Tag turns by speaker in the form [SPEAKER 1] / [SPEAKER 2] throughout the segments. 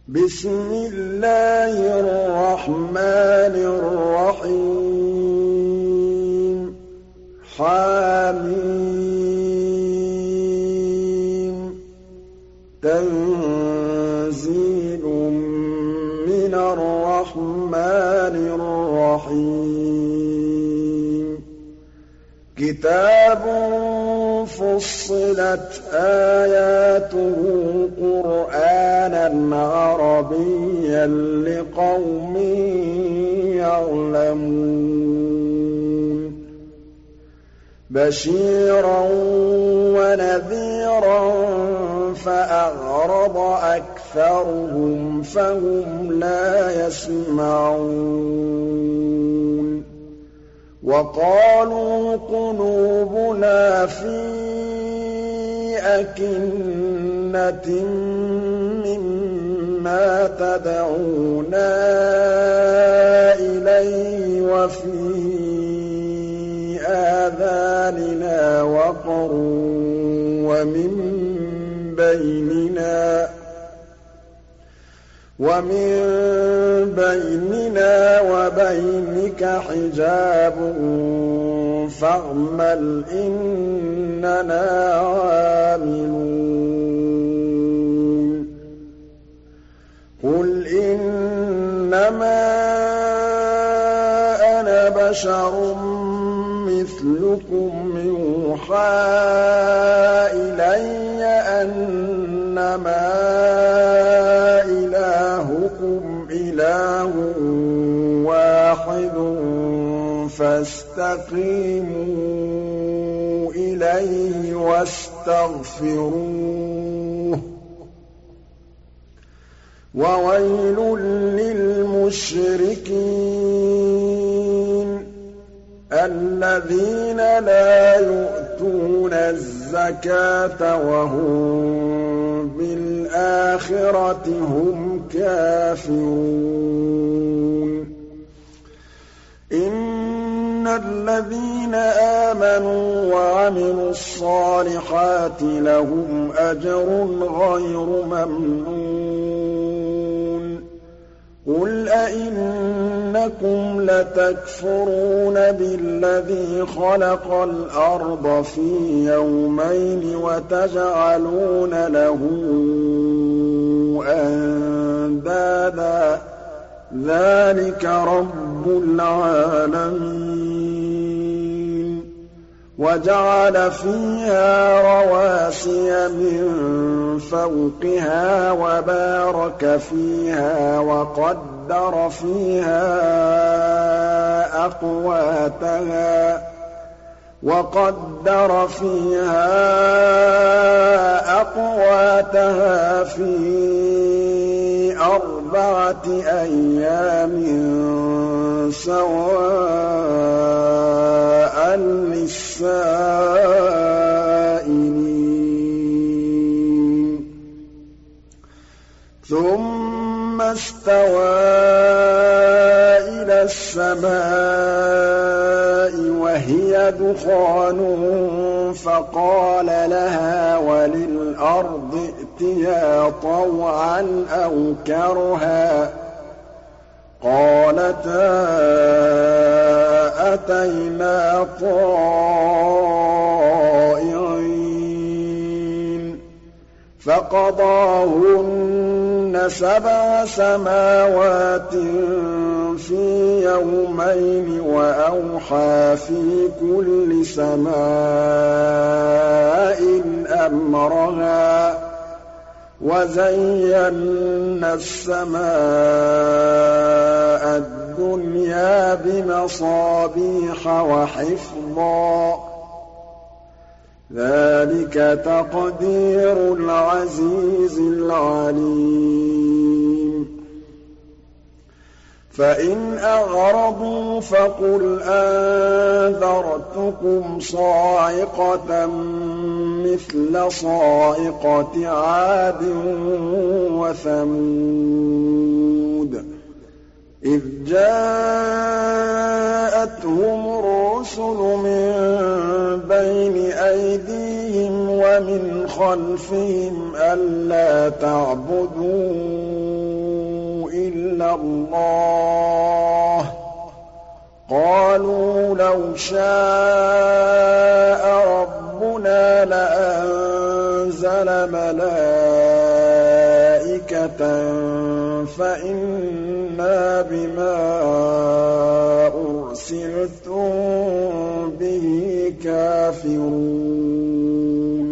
[SPEAKER 1] بسم الله الرحمن الرحيم حم تنزيل من الرحمن الرحيم كتاب فصلت آياته قرآنًا عربيًّا لقوم يعلمون بشيرًا ونذيرًا فأعرض أكثرهم فهم لا يسمعون وقالوا قلوبنا في أكنة مما تدعونا إليه وفي آذاننا وقر ومن بيننا وبينك حجاب فاعمل إننا عاملون قل إنما أنا بشر مثلكم يوحى إلي أنما إلهكم إله واحد فاستقيموا إليه واستغفروه وويل للمشركين الذين لا يؤتون الزكاة وهم بالآخرة هم كافرون إن الذين آمنوا وعملوا الصالحات لهم أجر غير ممنون قل أئنكم لتكفرون بالذي خلق الأرض في يومين وتجعلون له أندادا ذلك رب العالمين وجعل فيها رواسي من فوقها وبارك فيها وقدر فيها أقواتها في 4 أيام سواء للسائلين ثم استوى إلى السماء وهي دخان فقال لها وللأرض ائتيا طوعا أو كرها قالتا أتينا طائعين فقضاهن 7 سماوات في يومين وأوحى في كل سماء أمرها وزينا السماء الدنيا بمصابيح وحفظا ذلك تقدير العزيز العليم فإن أعرضوا فقل أنذرتكم صاعقة مثل صاعقة عاد وثمود إذ جاءتهم الرسل من بين أيديهم ومن خلفهم ومن خلفهم ألا تعبدوا إلا الله إني لكم منه نذير مبين. فإن أعرضوا فقل أنذرتكم صاعقة مثل صاعقة عاد وثمود إذ جاءتهم الرسل من بين أيديهم ومن خلفهم ألا تعبدوا إلا الله اللَّهِ ۚ قَالُوا لَوْ شَاءَ رَبُّنَا لَأَنزَلَ مَلَائِكَةً فَإِنَّا بِمَا أُرْسِلْتُم بِهِ كَافِرُونَ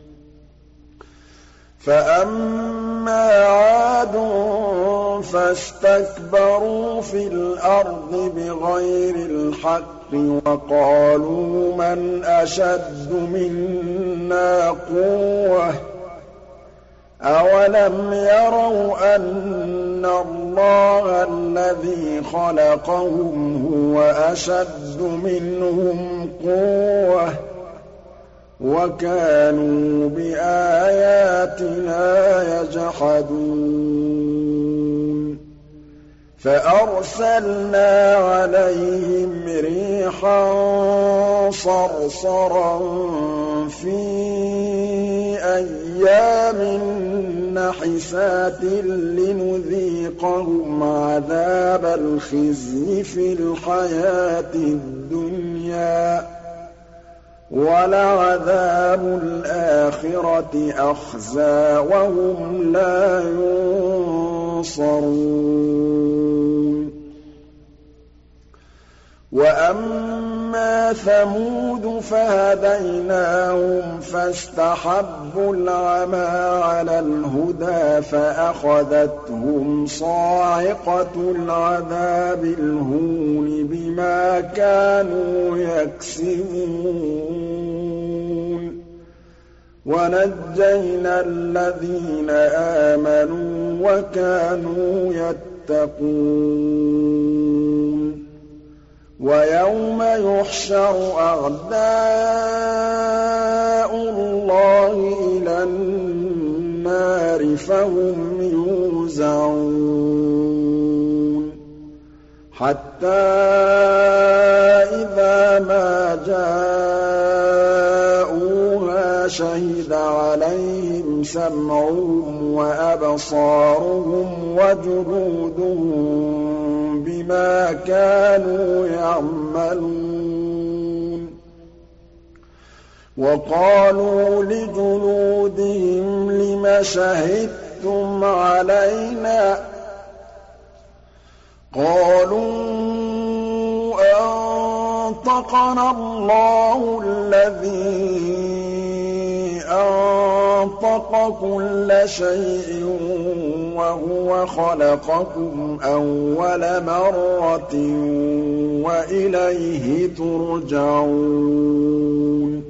[SPEAKER 1] فَأَمَّا عَادٌ فَاسْتَكْبَرُوا فِي الْأَرْضِ بِغَيْرِ الْحَقِّ وَقَالُوا مَنْ أَشَدُّ مِنَّا قُوَّةً ۖ أَوَلَمْ يَرَوْا أَنَّ اللَّهَ الَّذِي خَلَقَهُمْ هُوَ أَشَدُّ مِنْهُمْ قُوَّةً ۖ وَكَانُوا بِآيَاتِنَا يَجْحَدُونَ فَأَرْسَلْنَا عَلَيْهِمْ رِيحًا صَرْصَرًا فِي أَيَّامٍ نَّحِسَاتٍ لِّنُذِيقَهُمْ عَذَابَ الْخِزْيِ فِي الْحَيَاةِ الدُّنْيَا ۖ وَلَعَذَابُ الْآخِرَةِ أَخْزَىٰ وَهُمْ لَا يُنصَرُونَ وَأَمَّا ثَمُودُ فَهَدَيْنَاهُمْ فَاسْتَحَبُّوا الْعَمَىٰ عَلَى الْهُدَىٰ فَأَخَذَتْهُمْ صَاعِقَةُ الْعَذَابِ الْهُونِ بِمَا كَانُوا يَكْسِبُونَ وَنَجَّيْنَا الَّذِينَ آمَنُوا وَكَانُوا يَتَّقُونَ وَيَوْمَ يُحْشَرُ أَعْدَاءُ اللَّهِ إِلَى النَّارِ فَهُمْ يُوزَعُونَ حَتَّىٰ إِذَا مَا جَاءُوهَا شَهِدَ عَلَيْهِمْ سَمْعُهُمْ وَأَبْصَارُهُمْ وَجُلُودُهُم بِمَا كَانُوا يَعْمَلُونَ وَقَالُوا لِجُلُودِهِمْ لِمَ شَهِدتُّمْ عَلَيْنَا ۖ قَالُوا أَنطَقَنَا اللَّهُ الَّذِي أَنطَقَ كُلَّ شَيْءٍ وَهُوَ خَلَقَكُمْ أَوَّلَ مَرَّةٍ وَإِلَيْهِ تُرْجَعُونَ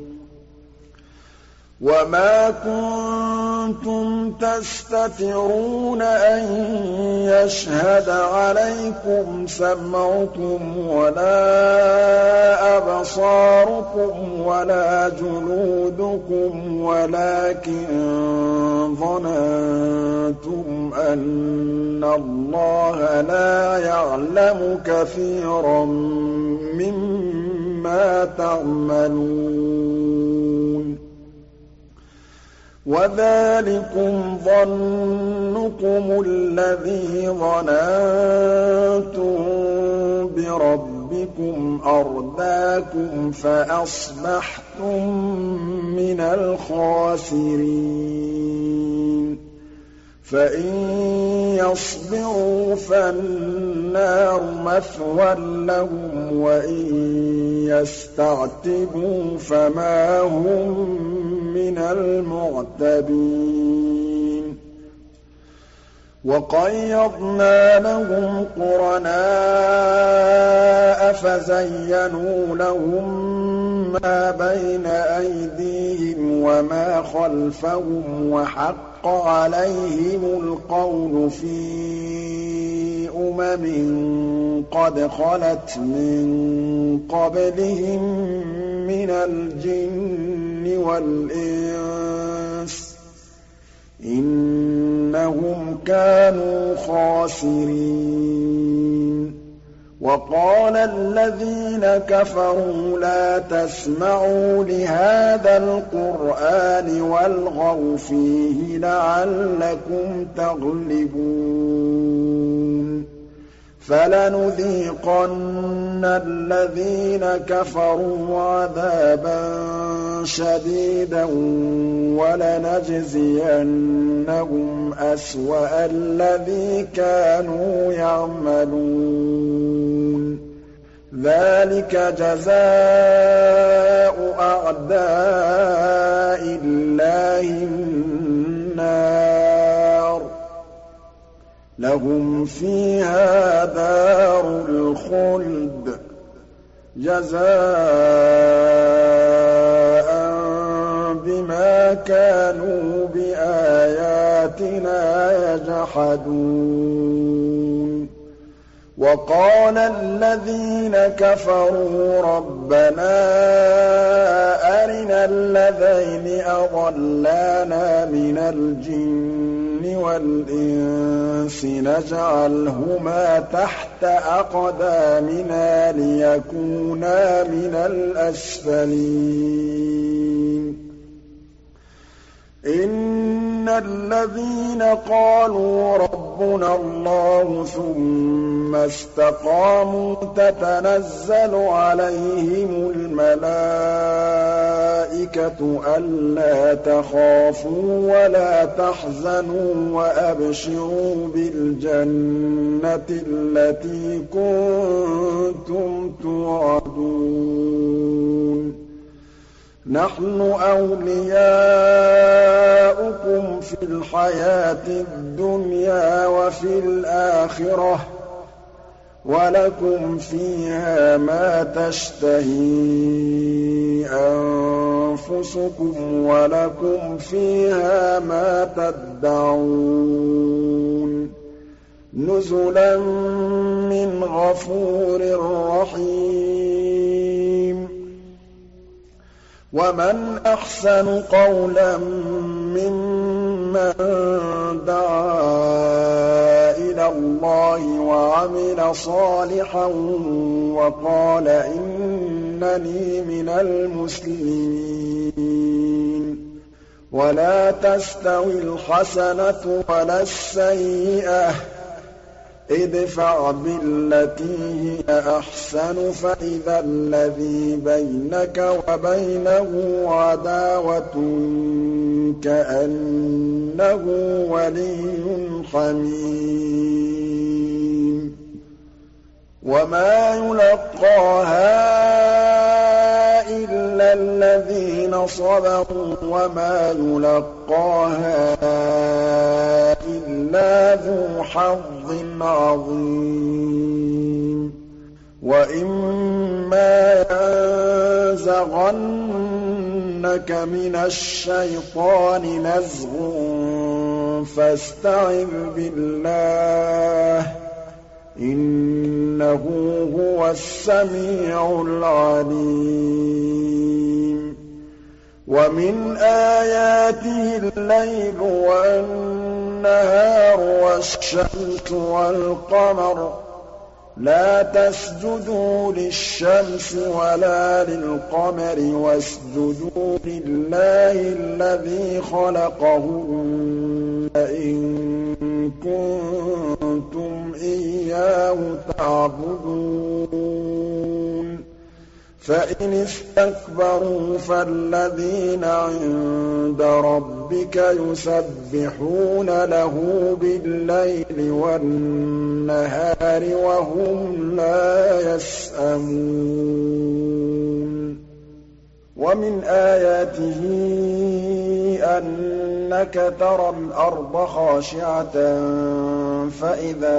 [SPEAKER 1] وَمَا كُنتُمْ تَسْتَتِرُونَ أَن يَشْهَدَ عَلَيْكُمْ سَمْعُكُمْ وَلَا أَبْصَارُكُمْ وَلَا جُلُودُكُمْ وَلَٰكِن ظَنَنتُمْ أَنَّ اللَّهَ لَا يَعْلَمُ كَثِيرًا مِّمَّا تَعْمَلُونَ وَذَٰلِكُمْ ظَنُّكُمُ الَّذِي ظَنَنتُم بِرَبِّكُمْ أَرْدَاكُمْ فَأَصْبَحْتُم مِّنَ الْخَاسِرِينَ فَإِن يَصْبِرُوا فَالنَّارُ مَثْوًى لَّهُمْ وَإِن يَسْتَعْتِبُوا فَمَا هُم مِّنَ الْمُعْتَبِينَ وَقَيَّضْنَا لَهُمْ قُرَنَاءَ فَزَيَّنُوا لَهُم مَّا بَيْنَ أَيْدِيهِمْ وَمَا خَلْفَهُمْ وَحَقَّ عَلَيْهِمُ الْقَوْلُ فِي قَدْ خَلَتْ مِن قَبْلِهِم مِّنَ الْجِنِّ وَالْإِنسِ ۖ إِنَّهُمْ كَانُوا خَاسِرِينَ وَقَالَ الَّذِينَ كَفَرُوا لَا تَسْمَعُوا لِهَٰذَا الْقُرْآنِ وَالْغَوْا فِيهِ لَعَلَّكُمْ تَغْلِبُونَ فَلَنُذِيقَنَّ الَّذِينَ كَفَرُوا عَذَابًا شَدِيدًا وَلَنَجْزِيَنَّهُمْ أَسْوَأَ الَّذِي كَانُوا يَعْمَلُونَ ذَٰلِكَ جَزَاءُ أَعْدَاءِ اللَّهِ النَّارُ ۖ لَهُمْ فِيهَا دَارُ الْخُلْدِ جَزَاءً بِمَا كَانُوا بِآيَاتِنَا يَجْحَدُونَ وَقَالَ الَّذِينَ كَفَرُوا رَبَّنَا أَرِنَا اللَّذَيْنِ أَضَلَّانَا مِنَ الْجِنِّ وَالْإِنسِ نَجْعَلْهُمَا تَحْتَ أَقْدَامِنَا لِيَكُونَا مِنَ الْأَسْفَلِينَ إِنَّ الَّذِينَ قَالُوا رَبُّنَا اللَّهُ ثُمَّ اسْتَقَامُوا تَتَنَزَّلُ عَلَيْهِمُ الْمَلَائِكَةُ أَلَّا تَخَافُوا وَلَا تَحْزَنُوا وَأَبْشِرُوا بِالْجَنَّةِ الَّتِي كُنتُمْ تُوعَدُونَ نَحْنُ أَوْلِيَاؤُكُمْ فِي الْحَيَاةِ الدُّنْيَا وَفِي الْآخِرَةِ ۖ وَلَكُمْ فِيهَا مَا تَشْتَهِي أَنفُسُكُمْ وَلَكُمْ فِيهَا مَا تَدَّعُونَ نُزُلًا مِّنْ غَفُورٍ رَّحِيمٍ وَمَنْ أَحْسَنُ قَوْلًا مِّمَّن دَعَا إِلَى اللَّهِ وَعَمِلَ صَالِحًا وَقَالَ إِنَّنِي مِنَ الْمُسْلِمِينَ وَلَا تَسْتَوِي الْحَسَنَةُ وَلَا السَّيِّئَةُ ۚ ادْفَعْ بِالَّتِي هِيَ أَحْسَنُ فَإِذَا الَّذِي بَيْنَكَ وَبَيْنَهُ عَدَاوَةٌ كَأَنَّهُ وَلِيٌّ حَمِيمٌ وَمَا يُلَقَّاهَا إِلَّا الَّذِينَ صَبَرُوا وَمَا يُلَقَّاهَا إِلَّا ذُو حَظٍّ عَظِيمٍ وَإِمَّا يَنزَغَنَّكَ مِنَ الشَّيْطَانِ نَزْغٌ فَاسْتَعِذْ بِاللَّهِ ۖ إِنَّهُ هُوَ السَّمِيعُ الْعَلِيمُ وَمِنْ آيَاتِهِ اللَّيْلُ وَالنَّهَارُ وَالشَّمْسُ وَالْقَمَرُ ۚ لَا تَسْجُدُوا لِلشَّمْسِ وَلَا لِلْقَمَرِ وَاسْجُدُوا لِلَّهِ الَّذِي خَلَقَهُنَّ إِن كُنتُمْ إِيَّاهُ تَعْبُدُونَ فَإِنِ اسْتَكْبَرُوا فَالَّذِينَ عِندَ رَبِّكَ يُسَبِّحُونَ لَهُ بِاللَّيْلِ وَالنَّهَارِ وَهُمْ لَا يَسْأَمُونَ وَمِنْ آيَاتِهِ أَنَّكَ تَرَى الْأَرْضَ خَاشِعَةً فَإِذَا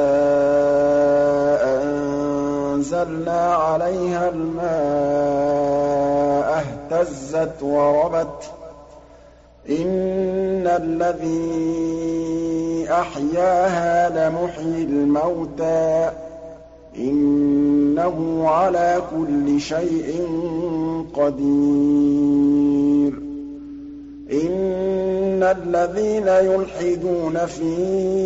[SPEAKER 1] أَنزَلْنَا عَلَيْهَا الْمَاءَ اهْتَزَّتْ وَرَبَتْ ۚ إِنَّ الَّذِي أَحْيَاهَا لَمُحْيِي الْمَوْتَىٰ ۚ إِنَّهُ عَلَىٰ كُلِّ شَيْءٍ قَدِيرٌ إِنَّ الَّذِينَ يُلْحِدُونَ فِي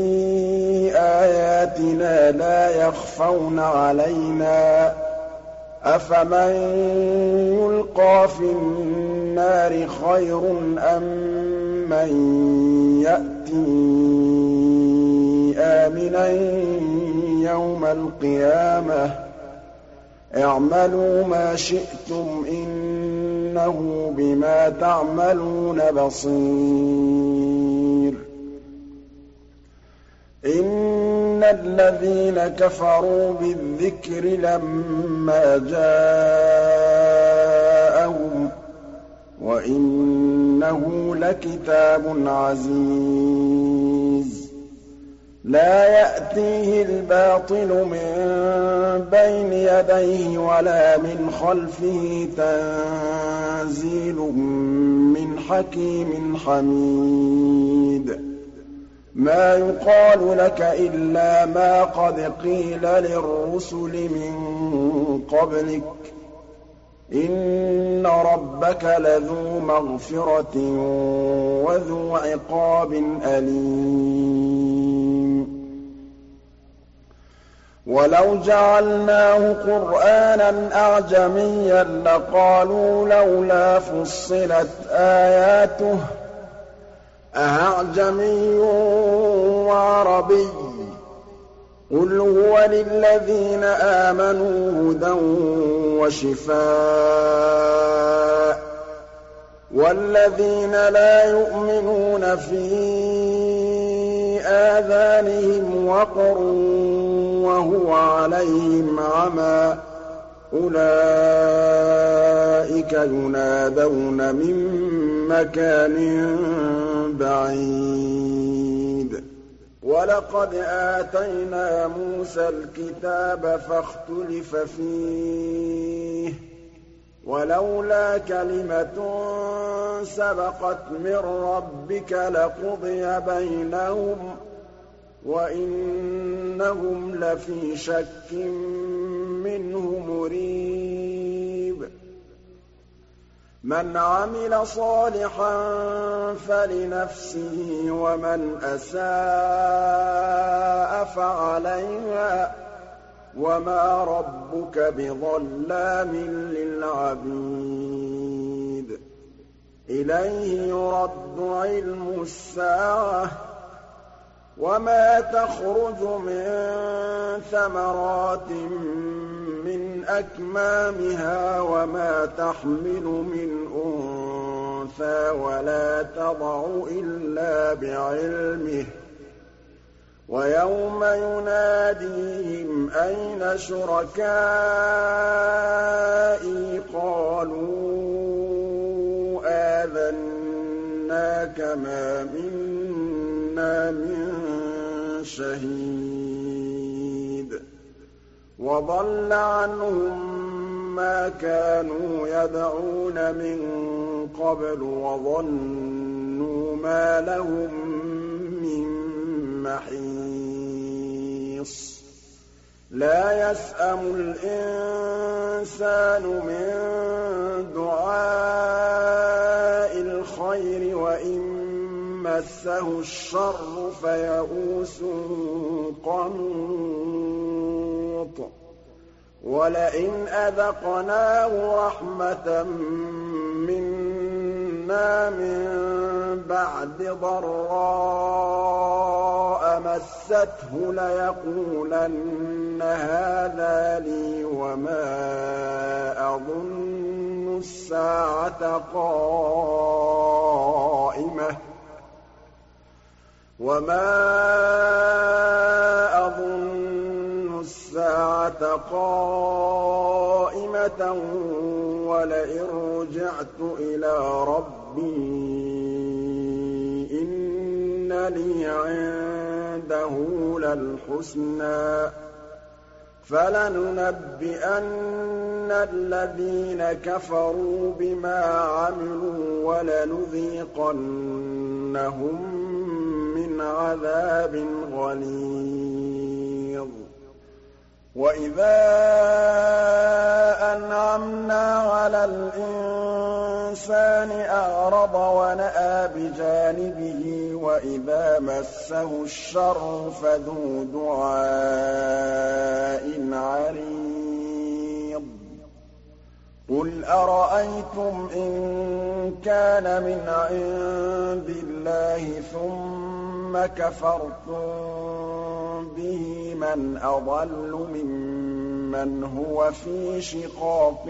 [SPEAKER 1] آيَاتِنَا لَا يَخْفَوْنَ عَلَيْنَا ۗ أَفَمَن يُلْقَىٰ فِي النَّارِ خَيْرٌ أَم مَّن يَأْتِي آمِنًا يَوْمَ الْقِيَامَةِ اعْمَلُوا مَا شِئْتُمْ إِنَّهُ بِمَا تَعْمَلُونَ بَصِيرٌ إِنَّ الَّذِينَ كَفَرُوا بِالذِّكْرِ لَمَّا جَاءَهُمْ وَإِنَّهُ لَكِتَابٌ عَزِيزٌ لَّا يَأْتِيهِ الْبَاطِلُ مِن بَيْنِ يَدَيْهِ وَلَا مِنْ خَلْفِهِ تَنزِيلٌ مِّنْ حَكِيمٍ حَمِيدٍ مَا يُقَالُ لَكَ إِلَّا مَا قَدْ قِيلَ لِلرُّسُلِ مِن قَبْلِكَ إِنَّ رَبَّكَ لَذُو مَغْفِرَةٍ وَذُو عِقَابٍ أَلِيمٍ وَلَوْ جَعَلْنَاهُ قُرْآنًا أَعْجَمِيًّا لَّقَالُوا لَوْلَا فُصِّلَتْ آيَاتُهُ ۖ أَأَعْجَمِيٌّ وَعَرَبِيٌّ ۗ قُلْ هُوَ لِلَّذِينَ آمَنُوا هُدًى وَشِفَاءٌ ۖ وَالَّذِينَ لَا يُؤْمِنُونَ فِي آذَانِهِمْ وَقْرٌ وَهُوَ عَلَيْهِمْ عَمًى أُولَٰئِكَ يُنَادَوْنَ مِن مَّكَانٍ بَعِيدٍ وَلَقَدْ آتَيْنَا مُوسَى الْكِتَابَ فَاخْتُلِفَ فِيهِ وَلَوْلَا كَلِمَةٌ سَبَقَتْ مِن رَّبِّكَ لَقُضِيَ بَيْنَهُمْ وَإِنَّهُمْ لَفِي شَكٍّ مِّنْهُ مُرِيبٍ مَنْ عَمِلَ صَالِحًا فَلِنَفْسِهِ وَمَنْ أَسَاءَ فَعَلَيْهَا وَمَا رَبُّكَ بِظَلَّامٍ لِّلْعَبِيدِ إِلَيْهِ يُرَدُّ عِلْمُ السَّاعَةِ ۚ وَمَا تَخْرُجُ مِن ثَمَرَاتٍ مِّنْ أَكْمَامِهَا وَمَا تَحْمِلُ مِنْ أُنثَىٰ وَلَا تَضَعُ إِلَّا بِعِلْمِهِ ۚ وَيَوْمَ يُنَادِيهِمْ أَيْنَ شُرَكَائِي قَالُوا آذَنَّاكَ مَا مِنَّا مِن شَهِيدٍ وَضَلَّ عَنْهُم مَّا كَانُوا يَدْعُونَ مِن قَبْلُ وَظَنُّوا مَا لَهُم مِّن مَّحِيصٍ لَّا يَسْأَمُ الْإِنسَانُ مِن دُعَاءِ الْخَيْرِ وَإِن مَّسَّهُ الشَّرُّ فَيَئُوسٌ قَنُوطٌ وَلَئِنْ أَذَقْنَاهُ رَحْمَةً مِّنَّا مِن بَعْدِ ضَرَّاءَ مَسَّتْهُ لَيَقُولَنَّ هَٰذَا لِي وَمَا أَظُنُّ السَّاعَةَ قَائِمَةً وَلَئِن رُّجِعْتُ إِلَىٰ رَبِّي إِنَّ لِي عِندَهُ لَلْحُسْنَىٰ ۚ فَلَنُنَبِّئَنَّ الَّذِينَ كَفَرُوا بِمَا عَمِلُوا وَلَنُذِيقَنَّهُم مِّنْ عَذَابٍ غَلِيظٍ وَإِذَا أَنْعَمْنَا عَلَى الْإِنسَانِ أَعْرَضَ وَنَأَىٰ بِجَانِبِهِ وَإِذَا مَسَّهُ الشَّرُّ فَذُو دُعَاءٍ عَرِيضٍ قُلْ أَرَأَيْتُمْ إِن كَانَ مِنْ عِندِ اللَّهِ ثُمَّ كَفَرْتُم بِهِ مَن مَّنْ أَضَلُّ مِمَّنْ هُوَ فِي شِقَاقٍ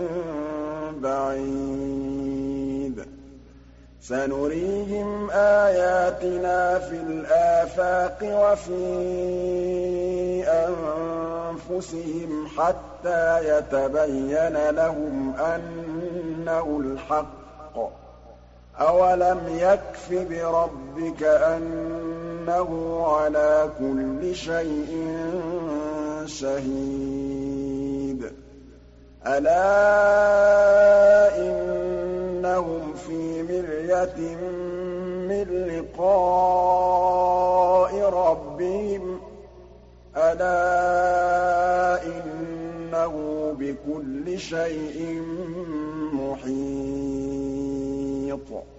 [SPEAKER 1] بَعِيدٍ سَنُرِيهِمْ آيَاتِنَا فِي الْآفَاقِ وَفِي أَنفُسِهِمْ حَتَّىٰ يَتَبَيَّنَ لَهُمْ أَنَّهُ الْحَقُّ ۗ أَوَلَمْ يَكْفِ بِرَبِّكَ أَنَّهُ عَلَىٰ كُلِّ شَيْءٍ شَهِيدٌ أَلَا إِنَّهُمْ فِي مِرْيَةٍ مِّن لِّقَاءِ رَبِّهِمْ أَلَا إِنَّهُ بِكُلِّ شَيْءٍ مُّحِيطٌ